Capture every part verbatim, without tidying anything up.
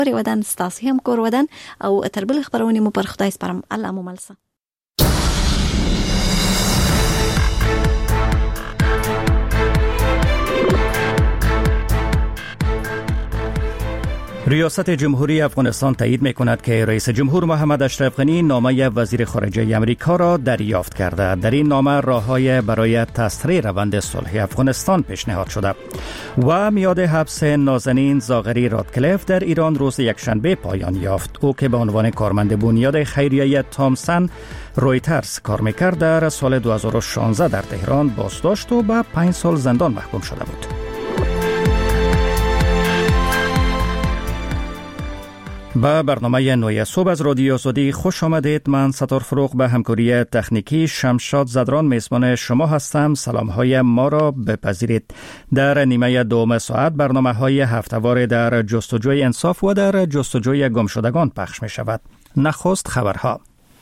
ودان ستاسي هم کور ودان او تر بل خبرونې مو پر خدای سپارم. الله مو ملسه. ریاست جمهوری افغانستان تایید می‌کند که رئیس جمهور محمد اشرف غنی نامه وزیر خارجه آمریکا را دریافت کرده. در این نامه راه‌های برای تسریع روند صلح افغانستان پیشنهاد شده و میاد حبس نازنین زاغری رادکلیف در ایران روز یکشنبه پایان یافت. او که به عنوان کارمند بنیاد خیریه تامسون رویترز کار می‌کرد در سال دو هزار و شانزده در تهران بازداشت و به پنج سال زندان محکوم شده بود. به برنامه نوی صبح از رادیو آزادی خوش آمدید. من ستار فروغ به همکاری تکنیکی شمشاد زدران میزبان شما هستم. سلام های ما را بپذیرید. در نیمه دوم ساعت برنامه های هفته‌وار در جستجوی انصاف و در جستجوی گمشدگان پخش می شود. نخست خبرها.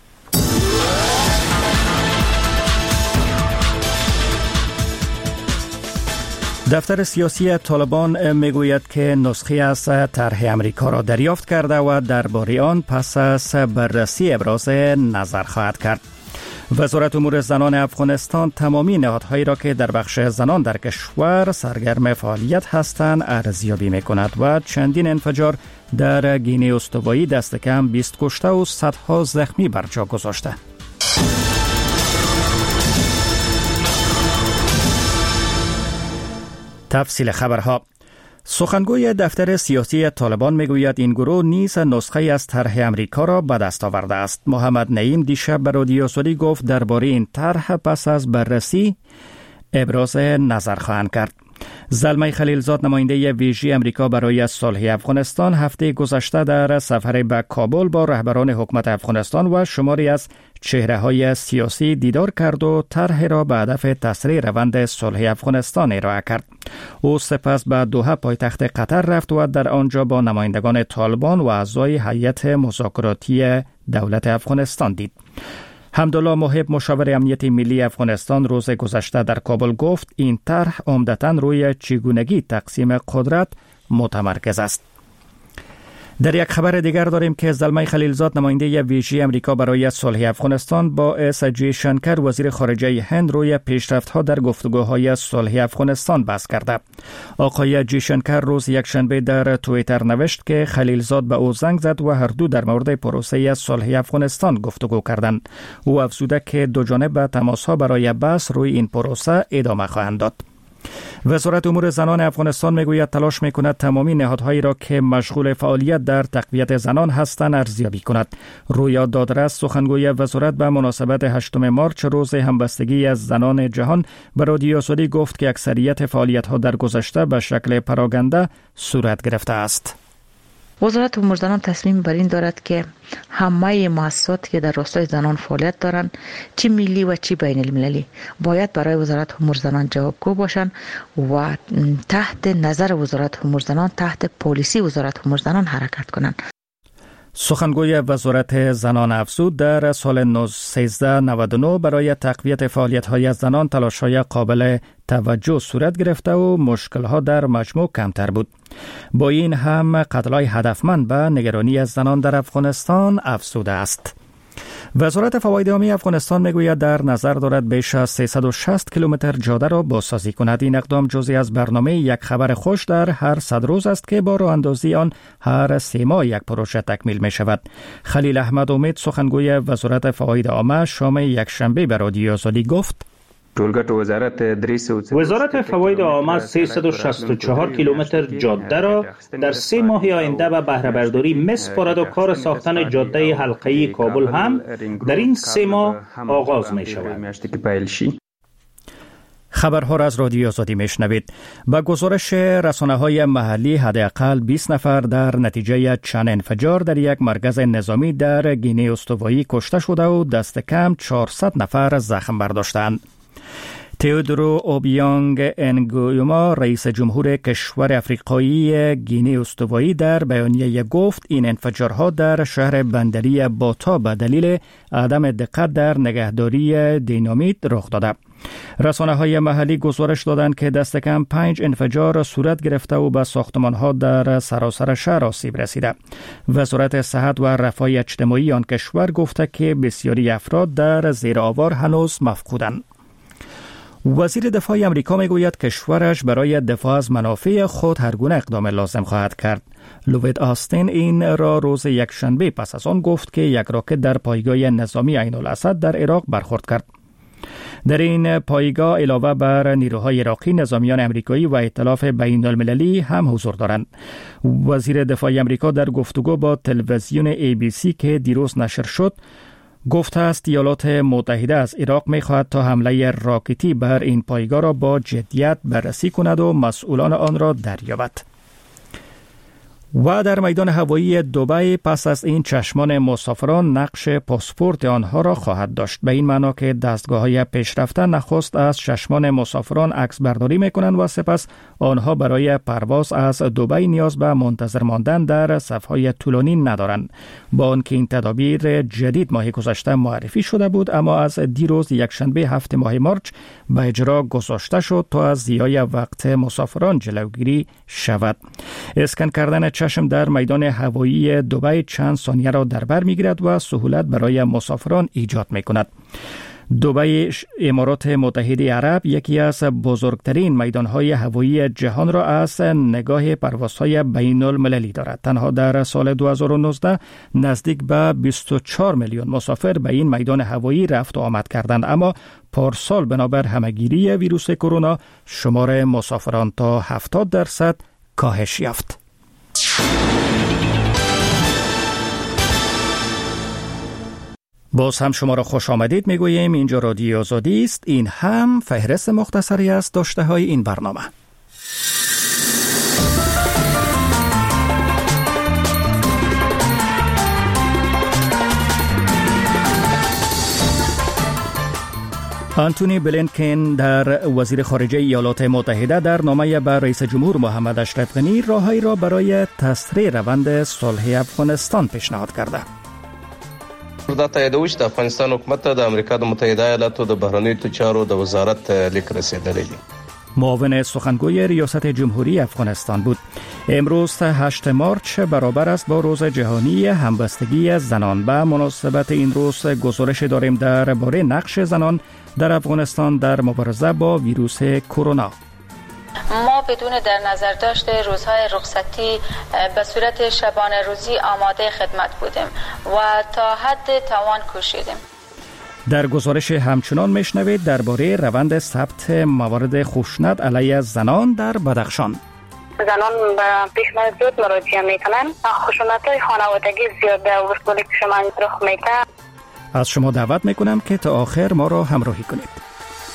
دفتر سیاسی طالبان میگوید که نسخه از طرح امریکا را دریافت کرده و درباره آن پس از بررسی ابراز نظر خواهد کرد. وزارت امور زنان افغانستان تمامی نهادهایی را که در بخش زنان در کشور سرگرم فعالیت هستند ارزیابی میکند و چندین انفجار در گینه استوایی دست کم بیست کشته و صدها زخمی بر جا گذاشته. تفصیل خبرها. سخنگوی دفتر سیاسی طالبان میگوید این گروه نیز نسخه از طرح امریکا را به دست آورده است. محمد نعیم دیشب به رادیو آزادی گفت درباره این طرح پس از بررسی ابراز نظر خواهند کرد. زلمه خلیلزاد نماینده ویژه امریکا برای صلح افغانستان هفته گذشته در سفر به کابل با رهبران حکومت افغانستان و شماری از چهره‌های سیاسی دیدار کرد و طرح را به هدف تسریع روند صلح افغانستان ارائه کرد. او سپس به دوحه پایتخت قطر رفت و در آنجا با نمایندگان طالبان و اعضای هیئت مذاکراتی دولت افغانستان دید. حمدالله محب مشاور امنیت ملی افغانستان روز گذشته در کابل گفت این طرح عمدتاً روی چگونگی تقسیم قدرت متمرکز است. در یک خبر دیگر داریم که زلمه خلیلزاد نماینده ویژه امریکا برای صلح افغانستان با اس جی شنکر وزیر خارجه هند روی پیشرفت‌ها در گفتگوهای صلح افغانستان بحث کرده. آقای جی شنکر روز یکشنبه در توییتر نوشت که خلیلزاد به او زنگ زد و هر دو در مورد پروسه صلح افغانستان گفتگو کردند. او افزوده که دو جانب تماس‌ها برای بحث روی این پروسه ادامه خواهند داد. وزارت امور زنان افغانستان میگوید تلاش میکند تمامی نهادهایی را که مشغول فعالیت در تقویت زنان هستند ارزیابی کند. رویا دادرس سخنگوی وزارت به مناسبت هشتم مارچ روز همبستگی از زنان جهان به رادیو آزادی گفت که اکثریت فعالیت‌ها در گذشته به شکل پراگنده صورت گرفته است. وزارت امور زنان تصمیم بر این دارد که همه مؤسساتی که در راستای زنان فعالیت دارند چه ملی و چه بین المللی باید برای وزارت امور زنان جوابگو باشند و تحت نظر وزارت امور زنان تحت پالیسی وزارت امور زنان حرکت کنند. سخنگوی وزارت زنان افزود در سال سیزده نود و نه برای تقویت فعالیت‌های زنان تلاش‌های قابل توجه صورت گرفته و مشکل‌ها در مجموع کمتر بود. با این هم قتل‌های هدفمند به نگرانی از زنان در افغانستان افزوده است. وزارت فواید عامی افغانستان میگوید در نظر دارد بیش از سیصد و شصت کیلومتر جاده را بازسازی کند. این اقدام جزئی از برنامه یک خبر خوش در هر صد روز است که با راه اندازی آن هر سه ماه یک پروژه تکمیل می شود. خلیل احمد امید سخنگوی وزارت فواید عامه شام یکشنبه به رادیو آزادی گفت وزارت فواید عامه سیصد و شصت و چهار کیلومتر جاده را در سه ماه آینده به بهره برداری می‌سپارد و کار ساختن جاده حلقه‌ای کابل هم در این سه ماه آغاز می شود. خبرها را از رادیو آزادی میشنوید. با گزارش رسانه‌های محلی حداقل بیست نفر در نتیجه چند انفجار در یک مرکز نظامی در گینه استوایی کشته شده و دست کم چهارصد نفر زخم برداشتند. تئودورو اوبیانگ انگویوما رئیس جمهور کشور افریقایی گینه استوایی در بیانیه گفت این انفجارها در شهر بندری باتا به دلیل عدم دقت در نگهداری دینامیت رخ داده. رسانه‌های محلی گزارش دادند که دست کم پنج انفجار صورت گرفته و به ساختمان‌ها در سراسر شهر آسیب رسیده. وزارت صحت و رفاه اجتماعی آن کشور گفته که بسیاری افراد در زیر آوار هنوز مفقودند. وزیر دفاع آمریکا میگوید کشورش برای دفاع از منافع خود هر گونه اقدام لازم خواهد کرد. لوید آستین این را روز یکشنبه پس از آن گفت که یک راکت در پایگاه نظامی عین الاسد در عراق برخورد کرد. در این پایگاه علاوه بر نیروهای عراقی، نظامیان آمریکایی و ائتلاف بین المللی هم حضور دارند. وزیر دفاع آمریکا در گفتگو با تلویزیون ای بی سی که دیروز نشر شد گفته است ایالات متحده از عراق می‌خواهد تا حمله راکتی بر این پایگاه را با جدیت بررسی کند و مسئولان آن را دریابد. و در میدان هوایی دبی پس از این چشمان مسافران نقش پاسپورت آنها را خواهد داشت، به این معنا که دستگاه‌های پیشرفته نخست از چشمان مسافران عکس برداری می‌کنند و سپس آنها برای پرواز از دبی نیاز به منتظر ماندن در صف‌های طولانی ندارند. با آنکه این تدابیر جدید ماه گذشته معرفی شده بود، اما از دیروز یکشنبه هفت ماه مارچ به اجرا گذاشته شد تا از ضیاع وقت مسافران جلوگیری شود. اسکن کردن چشم در میدان هوایی دبی چند ثانیه را در بر می‌گیرد و سهولت برای مسافران ایجاد می‌کند. دبی امارات متحده عرب یکی از بزرگترین میدان‌های هوایی جهان را از نگاه پروازهای بین المللی دارد. تنها در سال دو هزار و نوزده نزدیک به بیست و چهار میلیون مسافر به این میدان هوایی رفت و آمد کردند، اما پارسال بنابر همه‌گیری ویروس کرونا شمار مسافران تا هفتاد درصد کاهش یافت. باز هم شما را خوش آمدید میگوییم. اینجا رادیو آزادی است. این هم فهرست مختصری از داشته های این برنامه. آنتونی بلینکن در وزیر خارجه ایالات متحده در نامه به رئیس جمهور محمد اشرف غنی راههایی را برای تسریع روند صلح افغانستان پیشنهاد کرده. دا تاییدوي چې د افغانستان حکومت ته د امریکا د متحده ایالاتو د بهرنیو چارو د وزارت لیک رسیدلی دی. معاون سخنگوی ریاست جمهوری افغانستان بود. امروز هشت مارچ برابر است با روز جهانی همبستگی زنان. به مناسبت این روز گزارش داریم درباره نقش زنان در افغانستان در مبارزه با ویروس کرونا. ما بدون در نظر داشته روزهای رخصتی به صورت شبانه روزی آماده خدمت بودیم و تا حد توان کوشیدیم. در گزارش همچنان میشنوید درباره روند ثبت موارد خشونت علیه زنان در بدخشان. زنان به پیشنهاد زود مراجعه میکنن. خشونت‌های خانوادگی زیاد در ولسوالی شمال رخ میده. از شما دعوت میکنم که تا آخر ما را همراهی کنید.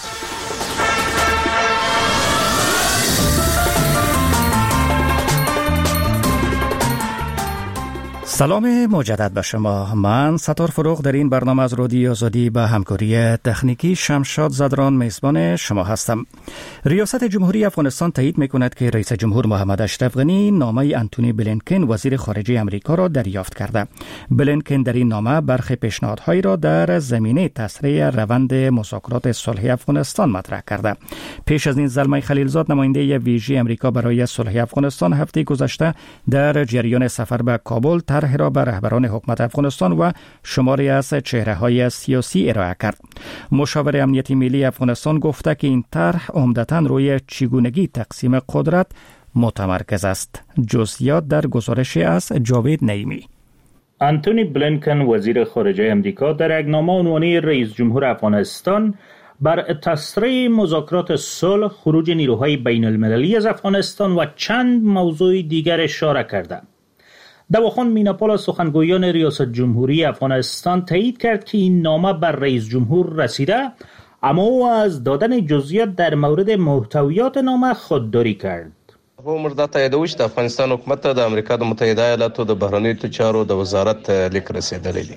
سلام مجدد به شما. من ستار فروغ در این برنامه از رادیو آزادی به همکاری تکنیکی شمشاد زدران میزبان شما هستم. ریاست جمهوری افغانستان تایید میکند که رئیس جمهور محمد اشرف غنی نامه آنتونی بلینکن وزیر خارجه آمریکا را دریافت کرده. بلینکن در این نامه برخی پیشنهادهایی را در زمینه تسریع روند مذاکرات صلح افغانستان مطرح کرده. پیش از این زلمه خلیلزاد نماینده ویژه آمریکا برای صلح افغانستان هفته گذشته در جریان سفر به کابل طرح را به رهبران حکومت افغانستان و شماری از چهره‌های سیاسی ارائه کرد. مشاور امنیتی ملی افغانستان گفته که این طرح عمدتاً روی چگونگی تقسیم قدرت متمرکز است. جزئیات در گزارش از جاوید نعیمی. آنتونی بلینکن وزیر خارجه آمریکا در یک نامه عنوانی رئیس جمهور افغانستان بر تسریع مذاکرات صلح، خروج نیروهای بین المللی از افغانستان و چند موضوع دیگر اشاره کرده. دواخان میناپال سخنگویان ریاست جمهوری افغانستان تایید کرد که این نامه بر رئیس جمهور رسیده، اما او از دادن جزئیات در مورد محتویات نامه خودداری کرد. هو مردا تاییدوي چې د افغانستان حکومت ته د امریکا د متحده ایالاتو د بهرنیو چارو د وزارت لیک رسیدلی دی.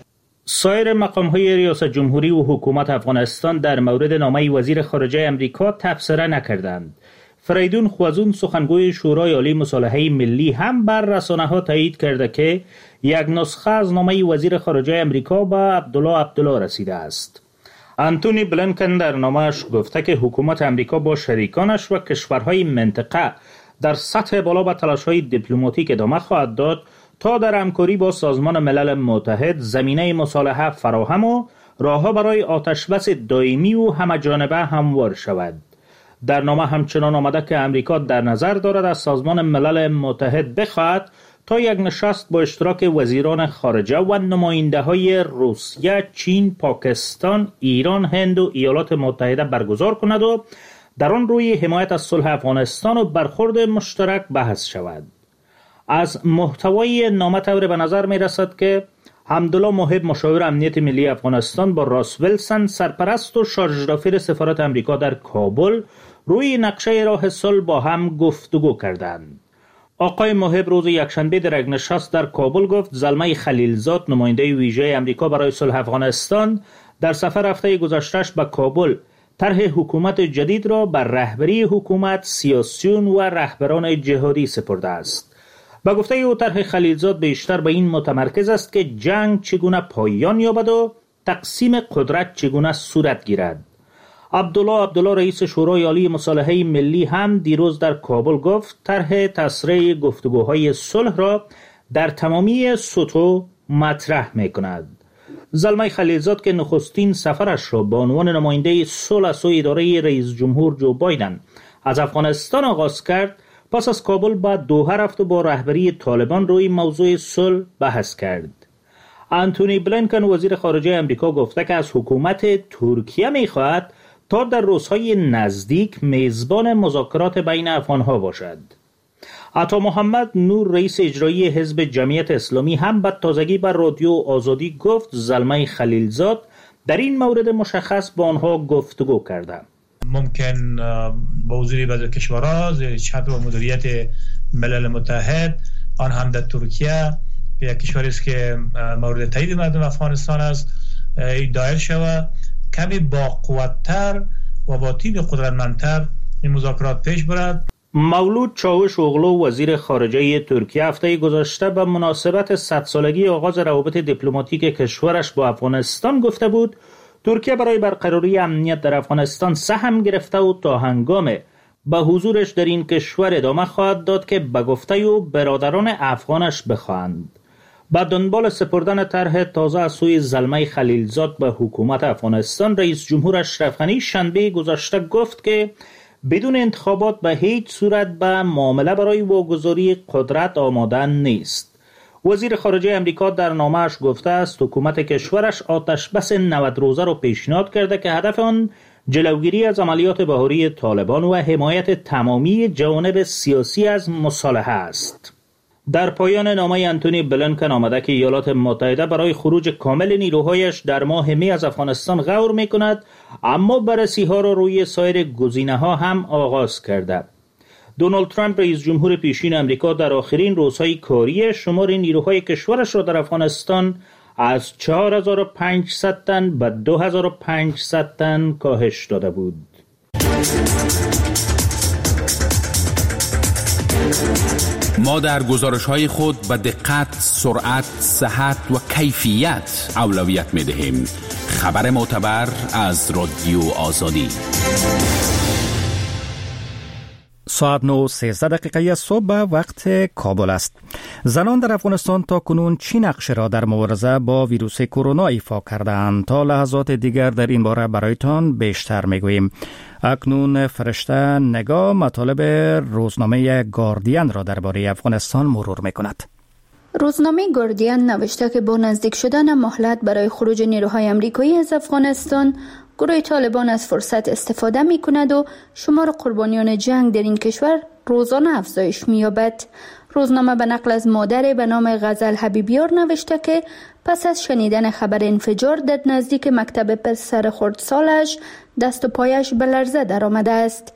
سایر مقام‌های ریاست جمهوری و حکومت افغانستان در مورد نامه وزیر خارجه امریکا تبصره نکردند. فریدون خوازون سخنگوی شورای عالی مصالحه ملی هم بر رسانه‌ها تایید کرده که یک نسخه از نامه وزیر خارجه امریکا به عبدالله عبدالله رسیده است. آنتونی بلینکن در نامه‌اش گفته که حکومت امریکا با شریکانش و کشورهای منطقه در سطح بالا به تلاش‌های دیپلماتیک ادامه خواهد داد تا در همکاری با سازمان ملل متحد زمینه مصالحه فراهم و راه‌ها برای آتشبس دائمی و همه‌جانبه هموار شود. در نامه همچنان آمده که امریکا در نظر دارد از سازمان ملل متحد بخواهد تا یک نشست با اشتراک وزیران خارجه و نماینده‌های روسیه، چین، پاکستان، ایران، هند و ایالات متحده برگزار کند و در آن روی حمایت از صلح افغانستان و برخورد مشترک بحث شود. از محتوای نامه طور به نظر می رسد که حمدالله محب مشاور امنیت ملی افغانستان با راس ویلسون سرپرست و شارژدافیر سفارت امریکا در کابل روی نقشه راه صلح با هم گفتگو کردند. آقای محب روز یکشنبه در یک نشست در کابل گفت زلمه خلیلزاد نماینده ویژه امریکا برای صلح افغانستان در سفر هفته گذشته‌اش به کابل طرح حکومت جدید را بر رهبری حکومت، سیاسیون و رهبران جهادی سپرده است. با گفته او طرح خلیلزاد بیشتر به این متمرکز است که جنگ چگونه پایان یابد و تقسیم قدرت چگونه صورت گیرد. عبدالله عبدالله رئیس شورای عالی مصالحه ملی هم دیروز در کابل گفت طرح تسریع گفتگوهای صلح را در تمامی سطوح مطرح می‌کند. زلمه خلیلزاد که نخستین سفرش را به عنوان نماینده صلح از سوی اداره رئیس جمهور جو بایدن از افغانستان آغاز کرد، پس از کابل به دوحه رفت و با رهبری طالبان روی موضوع صلح بحث کرد. آنتونی بلینکن وزیر خارجه امریکا گفته که از حکومت ترکیه می‌خواهد تا در روزهای نزدیک میزبان مذاکرات بین افغان‌ها باشد. عطا محمد نور رئیس اجرایی حزب جمعیت اسلامی هم به تازگی بر رادیو آزادی گفت زلمه خلیلزاد در این مورد مشخص با آنها گفتگو کرده. ممکن با حضور بعضی کشورها زیر چتر و مدیریت ملل متحد، آن هم در ترکیه یک کشوری است که مورد تایید مردم افغانستان است، دایر شود کمی با قوت‌تر و با تیم قدرتمندتر این مذاکرات پیش برد. مولود چاوش اوغلو وزیر خارجه ترکیه هفته گذشته به مناسبت صد سالگی آغاز روابط دیپلماتیک کشورش با افغانستان گفته بود ترکیه برای برقراری امنیت در افغانستان سهم گرفته و تا هنگام به حضورش در این کشور ادامه خواهد داد که به گفته او برادران افغانش بخواهند. با دنبال سپردن طرح تازه از سوی زلمه خلیلزاد به حکومت افغانستان، رئیس جمهور اشرف غنی شنبه گذشته گفت که بدون انتخابات به هیچ صورت به معامله برای واگذاری قدرت آماده نیست. وزیر خارجه امریکا در نامه‌اش گفته است حکومت کشورش آتشبس نود روزه را پیشنهاد کرده که هدف آن جلوگیری از عملیات بهاری طالبان و حمایت تمامی جوانب سیاسی از مصالحه است. در پایان نامه آنتونی بلینکن آمده که ایالات متحده برای خروج کامل نیروهایش در ماه می از افغانستان غور می کند، اما بررسی ها را روی سایر گزینه ها هم آغاز کرده. دونالد ترامپ رئیس جمهور پیشین امریکا در آخرین روزهای کاری شمار نیروهای کشورش را در افغانستان از چهار هزار و پانصد تن به دو هزار و پانصد تن کاهش داده بود. ما در گزارش‌های خود به دقت، سرعت، صحت و کیفیت اولویت می‌دهیم. خبر معتبر از رادیو آزادی. ساعت نه و سیزده دقیقه صبح وقت کابل است. زنان در افغانستان تا کنون چی نقشه را در مبارزه با ویروس کرونا ایفا کردند؟ تا لحظات دیگر در این باره برایتان بیشتر میگوییم. اکنون فرشته نگاه مطالب روزنامه گاردین را درباره افغانستان مرور میکند. روزنامه گاردین نوشته که با نزدیک شدن مهلت برای خروج نیروهای آمریکایی از افغانستان، گروه طالبان از فرصت استفاده می کند و شمار قربانیان جنگ در این کشور روزانه افزایش می یابد. روزنامه به نقل از مادر به نام غزل حبیبیار نوشته که پس از شنیدن خبر انفجار در نزدیک مکتب پسر خردسالش دست و پایش به لرزه در آمده است.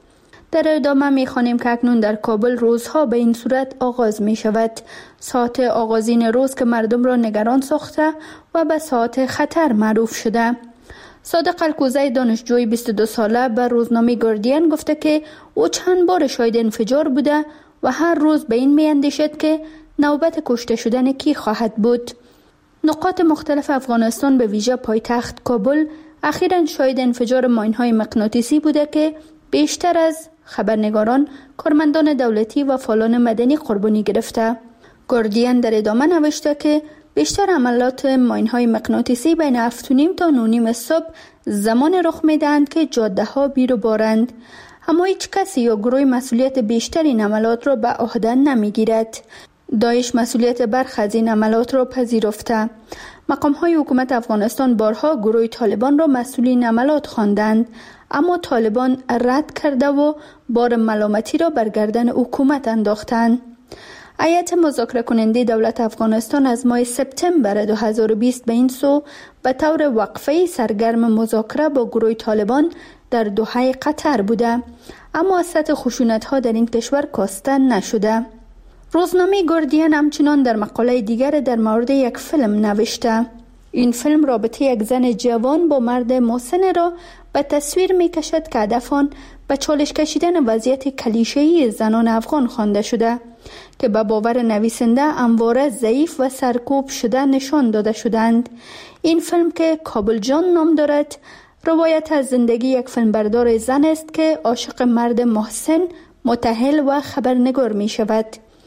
در ادامه می‌خوانیم که اکنون در کابل روزها به این صورت آغاز می شود. ساعت آغازین روز که مردم را نگران ساخته و به ساعت خطر معروف شده. صادق الکوزی دانشجوی بیست و دو ساله به روزنامه گاردین گفته که او چند بار شاهد انفجار بوده و هر روز به این می اندیشد که نوبت کشته شدن کی خواهد بود. نقاط مختلف افغانستان به ویژه پایتخت کابل اخیراً شاهد انفجار ماین‌های مغناطیسی بوده که بیشتر از خبرنگاران، کارمندان دولتی و فعالان مدنی قربانی گرفته. گاردین در ادامه نوشته که بیشتر عملات ماین‌های مغناطیسی بین هفت و نیم تا نه و نیم صبح زمان رخ می‌دهند که جاده‌ها بیر و بارند. اما هیچ کسی یا گروه مسئولیت بیشتر این عملات را به عهده نمی‌گیرد. داعش مسئولیت برخی از این عملات را پذیرفته. مقام‌های حکومت افغانستان بارها گروه طالبان را مسئول این عملات خواندند، اما طالبان رد کرده و بار ملامتی را بر گردن حکومت انداختند. هیئت مذاکره کننده دولت افغانستان از ماه سپتامبر دو هزار و بیست به این سو به طور وقفه‌ای سرگرم مذاکره با گروه طالبان در دوحه قطر بوده، اما از سطح خشونت‌ها در این کشور کاسته نشده. روزنامه گاردین همچنان در مقاله دیگر در مورد یک فیلم نوشته. این فیلم رابطه یک زن جوان با مرد محسن را به تصویر می کشد که هدف آن به چالش کشیدن وضعیت کلیشه‌ای زنان افغان خوانده شده که به باور نویسنده همواره ضعیف و سرکوب شده نشان داده شدند. این فیلم که کابل جان نام دارد، روایت از زندگی یک فیلمبردار زن است که عاشق مرد محسن، متأهل و خبرنگار می شود.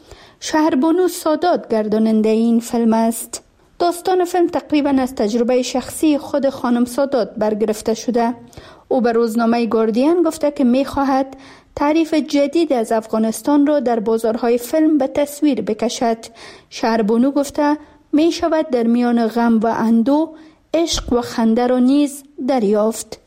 شهربانو سادات گرداننده این فیلم است. داستان فیلم تقریبا از تجربه شخصی خود خانم سادات برگرفته شده. او به روزنامه گاردین گفته که می خواهد تعریف جدید از افغانستان را در بازارهای فیلم به تصویر بکشد. شهربانو گفته می شود در میان غم و اندوه عشق و خنده را نیز دریافت.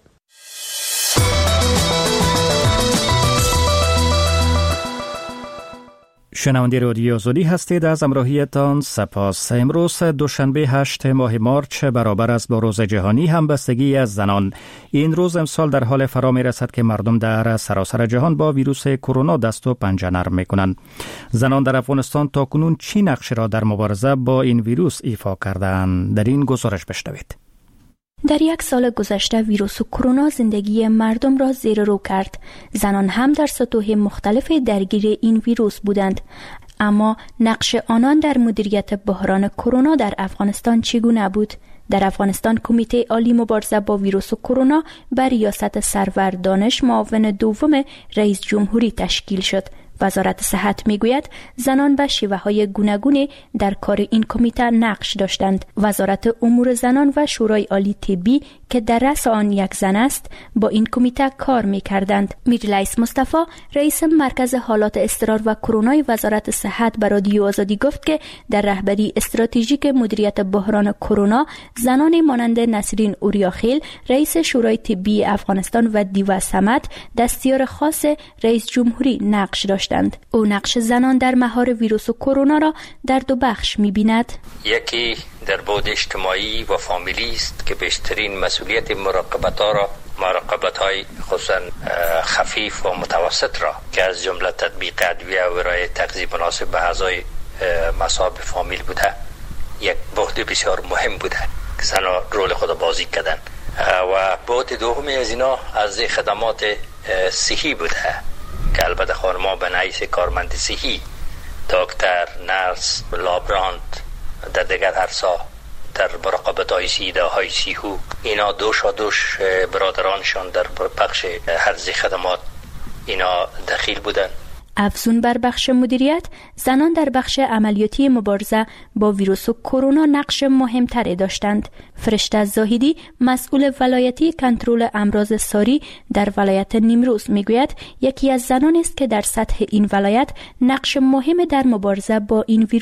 شنونده رادیو آزادی هستید. از همراهیتان سپاس. امروز دوشنبه هشت ماه مارچ برابر است با روز جهانی همبستگی از زنان. این روز امسال در حال فرا می رسد که مردم در سراسر جهان با ویروس کرونا دست و پنجه نرم می کنند. زنان در افغانستان تاکنون چی نقش را در مبارزه با این ویروس ایفا کردند؟ در این گزارش بشنوید. در یک سال گذشته ویروس کرونا زندگی مردم را زیر رو کرد. زنان هم در سطوح مختلف درگیر این ویروس بودند. اما نقش آنان در مدیریت بحران کرونا در افغانستان چگونه بود؟ در افغانستان کمیته عالی مبارزه با ویروس کرونا بر ریاست سرور دانش معاون دوم رئیس جمهوری تشکیل شد. وزارت صحت میگوید زنان به شیوه‌های گوناگونی در کار این کمیته نقش داشتند. وزارت امور زنان و شورای عالی طبی که در رأس آن یک زن است با این کمیته کار می‌کردند. میرلیس مصطفی رئیس مرکز حالات اضطرار و کرونای وزارت صحت به رادیو آزادی گفت که در رهبری استراتژیک مدیریت بحران کرونا زنان مانند نسرین اوریاخیل رئیس شورای طبی افغانستان و دیوا صمد دستیار خاص رئیس جمهوری نقش داشتند. او نقش زنان در مهار ویروس کرونا را در دو بخش می‌بیند. یکی در بعد اجتماعی و فامیلی است که بیشترین مسئولیت مراقبت‌ها را مراقبت‌های خصوصا خفیف و متوسط را که از جمله تطبیق ادویه و ارائه تغذیه مناسب به اعضای مصاب فامیل بوده یک بعد بسیار مهم بوده که زنان رول خود بازی کردند. و بعد دومی از اینا از خدمات صحی بوده که البته خانم‌ها به نحیث کارمند صحی، دکتر، نرس، لابرانت، در دیگر عرصا در مراقبت‌های سیده‌های سیهو، اینا دوش و دوش برادرانشان در بخش هرزی خدمات اینا دخیل بودن. افزون بر بخش مدیریت، زنان در بخش عملیاتی مبارزه با ویروس کرونا نقش مهمتری داشتند. فرشته زاهدی مسئول ولایتی کنترل امراض ساری در ولایت نیمروز میگوید یکی از زنان است که در سطح این ولایت نقش مهم در مبارزه با این ویروس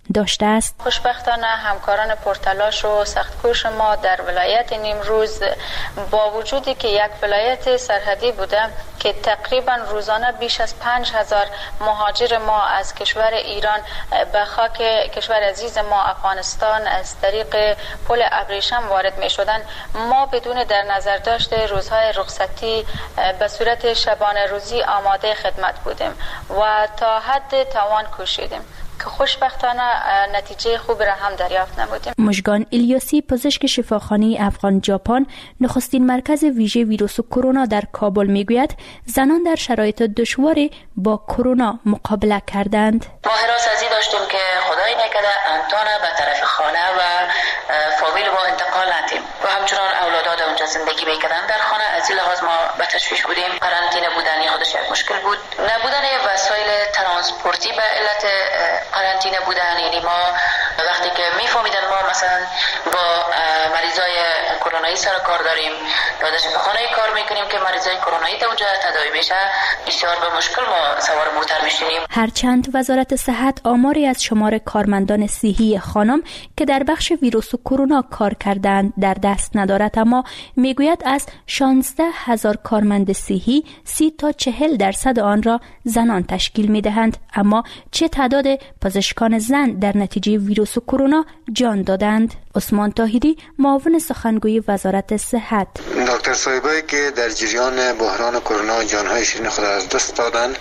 داشته است. خوشبختانه همکاران پرتلاش و سختکوش ما در ولایت نیمروز با وجودی که یک ولایت سرحدی بوده که تقریبا روزانه بیش از پنج هزار مهاجر ما از کشور ایران به خاک کشور عزیز ما افغانستان از طریق پل ابریشم وارد می شدن، ما بدون در نظر داشته روزهای رخصتی به صورت شبانه روزی آماده خدمت بودیم و تا حد توان کوشیدیم که خوشبختانه نتیجه خوب را هم دریافت نمودیم. مژگان الیاسی، پزشک شفاخانه افغان ژاپن، نخستین مرکز ویژه ویروس کرونا در کابل میگوید زنان در شرایط دشواری با کرونا مقابله کردند. ما حراس ازی داشتیم که خدای نکرده انتانه به طرف خانه و فامیل ما انتقال ندیم و همچنان اولادات اونجا زندگی میکردن در خانه. از این لحاظ ما به تشویش بودیم. قرنطینه بودنی خودش یک مشکل بود. نبودن وسایل ترانسپورتی به علت قرنطینه بودن، یعنی ما وقتی که میفهمیدن ما مثلا با مریضای کرونایی سر کار داریم یا در شفاخانه کار میکنیم که مریضای کرونایی تا اونجا تداوی میشه، بسیار به مشکل ما سوار موتر میشیم. هرچند وزارت صحت آماری از شمار کارمندان صحی خانم که در بخش ویروس کرونا کار کردند در دست ندارد، اما میگوید از شانزده هزار کارمند صحی سی تا چهل درصد آن را زنان تشکیل میدهند. اما چه تعداد پزشکان زن در نتیجه ویروس کرونا جان دادند؟ عثمان طاهری، معاون سخنگوی وزارت صحت: دکتر صاحبایی که در جریان بحران کرونا جانهای شیرین خود از دست دادند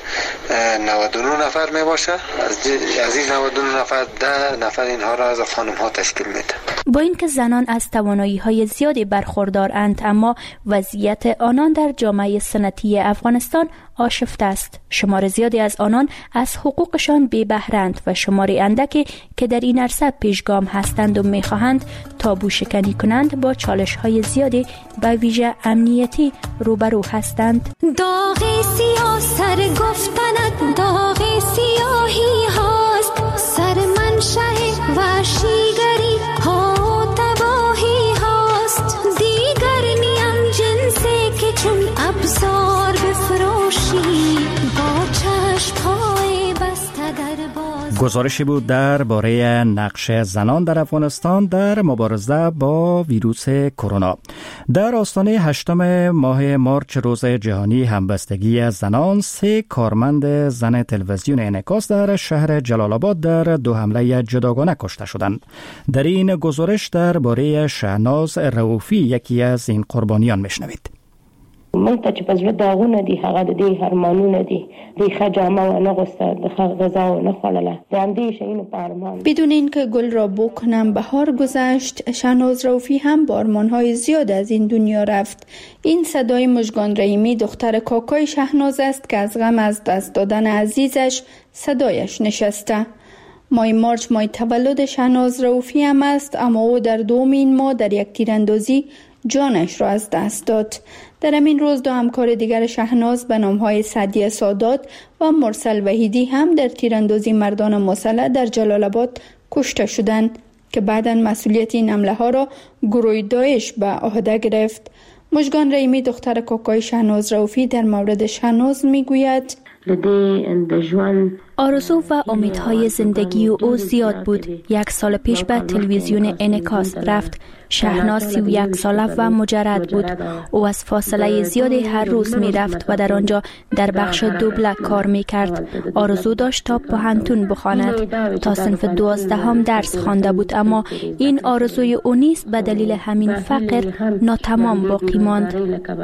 نود و نه نفر می باشه. از این نود و نه نفر ده نفر اینها را از خانم ها تشکیل میده. با اینکه زنان از توانایی های زیادی برخوردارند، اما وضعیت آنان در جامعه سنتی افغانستان آشفته است. شمار زیادی از آنان از حقوقشان بی بهره‌اند و شمار اندکی که در این عرصه پیشگام هستند و میخواهند تابو شکنی کنند با چالش های زیادی به ویژه امنیتی روبرو هستند. داغ سیاه سر گفتنت داغ سیاهی هاست، سر منشأ وحشیگری ها تباهی هاست. دیگر نیم جنسی که چون ابزار بفروشی با چشم‌های بسته در باز. گزارشی بود درباره نقش زنان در افغانستان در مبارزه با ویروس کرونا. در آستانه هشتم ماه مارچ، روز جهانی همبستگی زنان، سه کارمند زن تلویزیون انعکاس در شهر جلال آباد در دو حمله جداگانه کشته شدند. در این گزارش درباره شهناز رؤوفی، یکی از این قربانیان، میشنوید. مونږ ته چې په زړه داغونه دي، هغه د دې ارمانونه دي. د ښه جامه ونغوسته، د ښه غذا ونخوړله، د همدې شیانو په ارمان. بدون اینکه گل را بکنم بهار گذشت، شهناز رؤوفی هم با آرمان‌های زیاد از این دنیا رفت. این صدای مژگان رحیمی، دختر کاکای شهناز است که از غم از دست دادن عزیزش صدایش نشسته. ماه مارچ ماه تولد شهناز رؤوفی هم است، اما او در دوم این ماه در یک تیراندازی جانش را از دست داد. در همین روز دو همکار دیگر شهناز به نامهای سعدیه سادات و مرسل وحیدی هم در تیراندازی مردان مسلح در جلال آباد کشته شدند که بعداً مسئولیت این حمله ها را گروه داعش به عهده گرفت. مژگان رحیمی، دختر کاکای شهناز رؤوفی، در مورد شهناز میگوید: آرزو و امیدهای زندگی او زیاد بود. یک سال پیش به تلویزیون انعکاس رفت. شهناز سی و یک ساله و مجرد بود. او از فاصله زیادی هر روز می رفت و در آنجا در بخش دوبله کار می کرد. آرزو داشت تا پوهنتون بخواند. تا صنف دوازدهم درس خوانده بود، اما این آرزوی او نیست. به دلیل همین فقر ناتمام باقی ماند.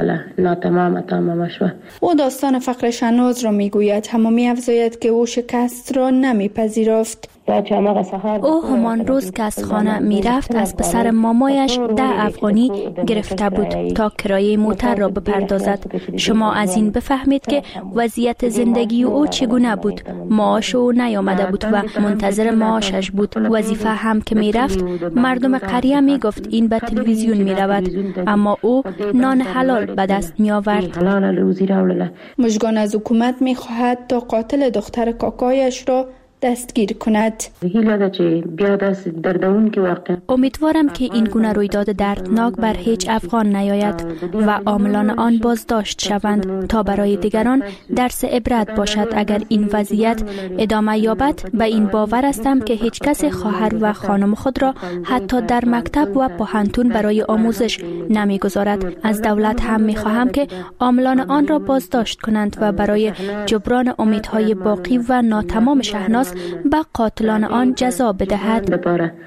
او داستان فقر شهناز را می گوید، اما می افزاید که او شکست را نمی پذیرفت. او همان روز که از خانه می رفت از پسر مامایش ده افغانی گرفته بود تا کرایه موتر را بپردازد. شما از این بفهمید که وضعیت زندگی او چگونه بود. معاش او نیامده بود و منتظر معاشش بود. وظیفه هم که می رفت، مردم قریه می گفت این به تلویزیون می رود، اما او نان حلال به دست می آورد. مژگان از حکومت می خواهد تا قاتل دختر کاکایش را دستگیر کند. امیدوارم که این گونه رویداد دردناک بر هیچ افغان نیاید و عاملان آن بازداشت شوند تا برای دیگران درس عبرت باشد. اگر این وضعیت ادامه یابد به این باور هستم که هیچ کس خواهر و خانم خود را حتی در مکتب و پوهنتون برای آموزش نمیگذارد. از دولت هم میخواهم که عاملان آن را بازداشت کنند و برای جبران امیدهای باقی و ناتمام شهناز به قاتلان آن جزا بدهد.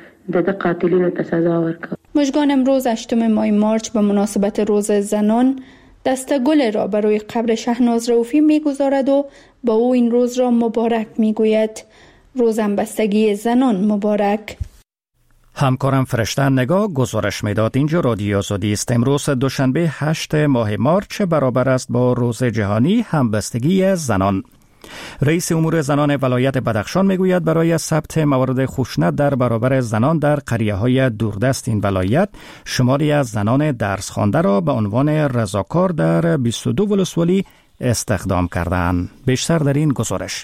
مژگان امروز هشتم ماه مارچ به مناسبت روز زنان دسته گل را برای قبر شهناز رؤوفی میگذارد و با او این روز را مبارک میگوید. روز همبستگی زنان مبارک. همکارم فرشته نگاه گزارش میداد. اینجا رادیو آزادی است. امروز دوشنبه هشت ماه مارچ برابر است با روز جهانی همبستگی زنان. رئیس امور زنان ولایت بدخشان میگوید برای ثبت موارد خشونت در برابر زنان در قریه‌های دوردست این ولایت شماری از زنان درس خوانده را به عنوان رضاکار در بیست و دو ولسوالی استخدام کردند. بیشتر در این گزارش.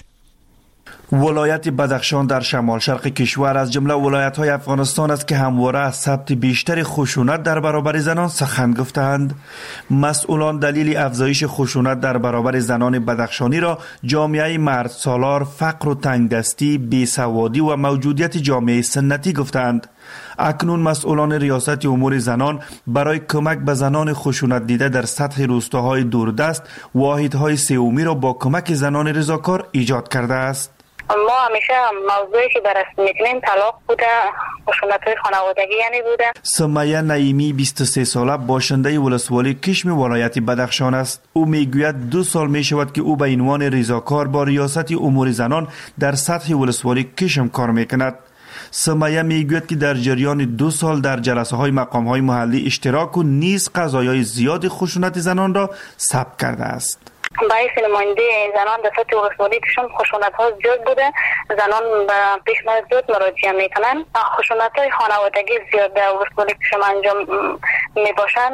ولایت بدخشان در شمال شرق کشور از جمله ولایت‌های افغانستان است که همواره از ثبت بیشتر خشونت در برابر زنان سخن گفتند. مسئولان دلیل افزایش خشونت در برابر زنان بدخشانی را جامعه مرد سالار، فقر و تنگدستی، بیسوادی و موجودیت جامعه سنتی گفتند. اکنون مسئولان ریاست امور زنان برای کمک به زنان خشونت دیده در سطح روستاهای دوردست واحدهای سومی را با کمک زنان رضاکار ایجاد کرده است. ما همیشه موضوعی که بررسی میکنیم طلاق بوده، خشونت‌های خانوادگی یعنی بوده. سمیه نعیمی بیست و سه ساله باشنده ولسوالی کشم ولایت بدخشان است. او میگوید دو سال میشود که او به عنوان رضاکار با ریاست امور زنان در سطح ولسوالی کشم کار میکند. سمیه میگوید که در جریان دو سال در جلسه های مقام های محلی اشتراک و نیز قضایای زیاد خشونت زنان را ثبت کرده است. باعث نماینده زنان در سطح ولسوالی کشم خشونت ها زیاد بوده. زنان به پیشنهاد زیاد مراجعه میکنن. خشونت های خانوادگی زیاد در ولسوالی کشم انجام میباشن،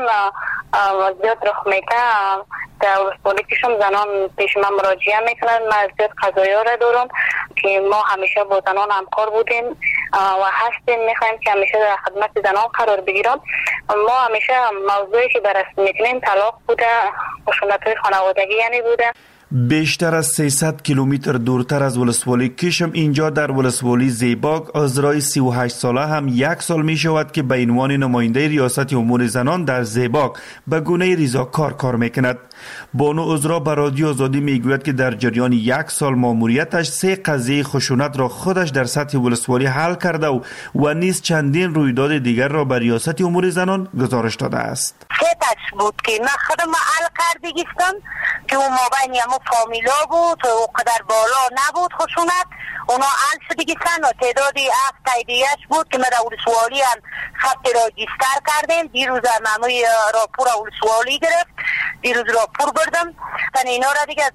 زیاد رخ میده. در ولسوالی کشم زنان پیش من مراجعه میکنن. من زیاد قضایا را دارم که ما همیشه با زنان همکار بودیم و هستیم. میخوایم که همیشه در خدمت زنان قرار بگیرم. ما همیشه موضوعی که بررسی میکنیم طلاق بوده، خشونت های خانوادگی یعنی بوده. بیشتر از سیصد کیلومتر دورتر از ولسوالی کشم اینجا در ولسوالی زیباگ عذرای سی و هشت ساله هم یک سال می شود که به عنوان نماینده ریاست امور زنان در زیباگ به گونه رضاکار کار میکند. بانو عذرا به رادیو آزادی میگوید که در جریان یک سال ماموریتش سه قضیه خشونت را خودش در سطح ولسوالی حل کرده و و نیز چندین رویداد دیگر را به ریاست امور زنان گزارش داده است. سه تاش بود که من خودم حل کردگیستم که اون مابین همو فامیلا بود و قدر بالا نبود خشونت. اونا حل شدگیستن و تعدادی هفت تاییدیش بود که من ولسوالی هم خط راجستر کردیم. دیروز هم هموی راپور ولسوالی گرفت. دیروز راپور بردم. تن اینا را دیگه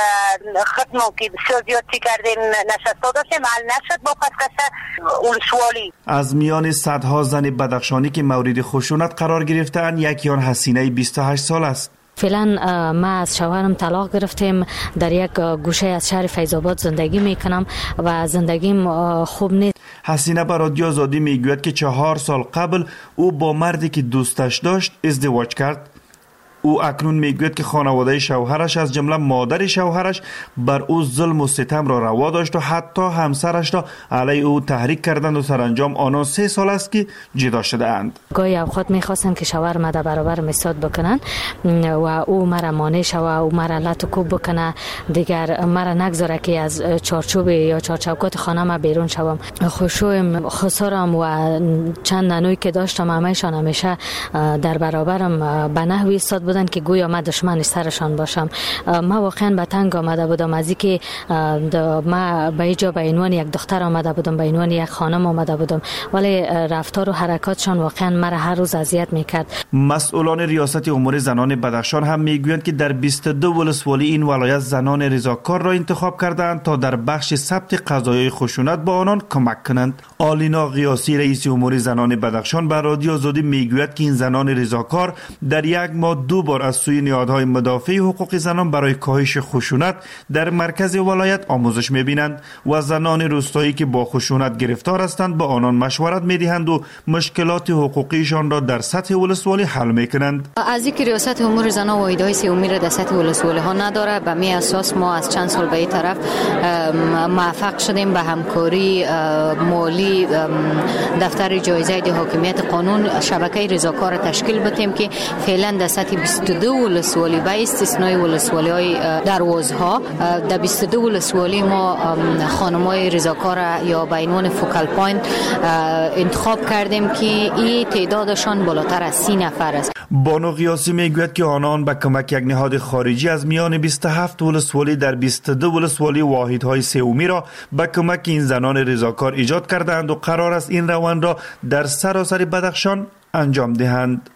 ختم که بسیار زیاد چی کردیم نشسته داشتیم حل نشد با پسکسه ولسوالی. از میان صدها زن بدخشانی که مورد خشونت قرار گرفتن یکی آن حسینه بیست و هشت سال است. فعلا ما از شوهرم طلاق گرفتیم. در یک گوشه از شهر فیض‌آباد زندگی میکنم و زندگیم خوب نیست. حسینه به رادیو آزادی میگوید که چهار سال قبل او با مردی که دوستش داشت ازدواج کرد. او اکنون میگوید که خانواده شوهرش از جمله مادر شوهرش بر او ظلم و ستم را روا داشت و حتی همسرش را علیه او تحریک کردند و سرانجام آنها سه سال است که جدا شده اند. گاهی اوقات میخواستن که شوهر ما در برابر مساد بکنن و او مرا مانع شوه، او مرا لط و کوب بکنه، دیگر مرا نگذاره که از چارچوب یا چارچوکات خانه ما بیرون شوم. خشوعم، خسارم و چند نانوی که داشتم همهشان همیشه در برابرم به نحوی ایستاد بودن که گویا ما دشمن سرشان باشم. ما واقعا به تنگ آمده بودم از اینکه ما به اینجا به عنوان یک دختر آمده بودم، به عنوان یک خانم آمده بودم، ولی رفتار و حرکاتشان واقعا مرا هر روز اذیت میکرد. مسئولان ریاست امور زنان بدخشان هم میگویند که در بیست و دو ولسوالی این ولایت زنان رضاکار را انتخاب کردند تا در بخش ثبت قضایای خشونت با آنان کمک کنند. آلینا قیاسی رئیس امور زنان بدخشان به رادیو آزادی میگوید که این زنان رضاکار در یک ماه دو بار از سوی نهادهای مدافع حقوق زنان برای کاهش خشونت در مرکز ولایت آموزش می‌بینند و زنان روستایی که با خشونت گرفتار هستند به آنان مشورت می‌دهند و مشکلات حقوقیشان را در سطح ولسوالی حل می‌کنند. از اینکه ریاست امور زنان و ایده‌های سومی را در سطح ولسوالی ها نداره، به می اساس ما از چند سال به این طرف موفق شدیم به همکاری مالی دفتر جایزه ده حاکمیت قانون شبکه رضاکار تشکیل بدیم که فعلا در سطح بیست و دو ولسوالی به استثنای ولسوالی‌های دروازها در بیست و دو ولسوالی ما خانم‌های رضاکار یا به عنوان فوکال پوینت انتخاب کردیم که این تعدادشان بالاتر از سی نفر است. بانو قیاسی میگوید که آنان به کمک یک نهاد خارجی از میان بیست و هفت ولسوالی در بیست و دو ولسوالی واحدهای سومی را به کمک این زنان رضاکار ایجاد کردند و قرار است این روند را در سراسر بدخشان انجام دهند.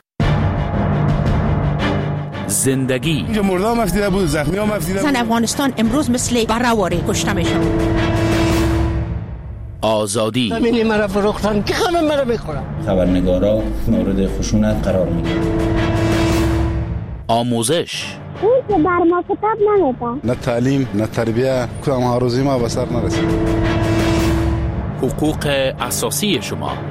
زندگی اینجا مردا هم افتیده بود، زخمی هم افتیده بود. زن افغانستان امروز مثل برآواره کشته میشن. آزادی زمینی مرا فروختن که خانم مرا میخورن. خبرنگارا مورد خشونت قرار میگیرن. آموزش اون که بر ما کتاب نمیده. نه تعلیم نه تربیه کدام ها روزی ما به سر نرسید. حقوق اساسی شما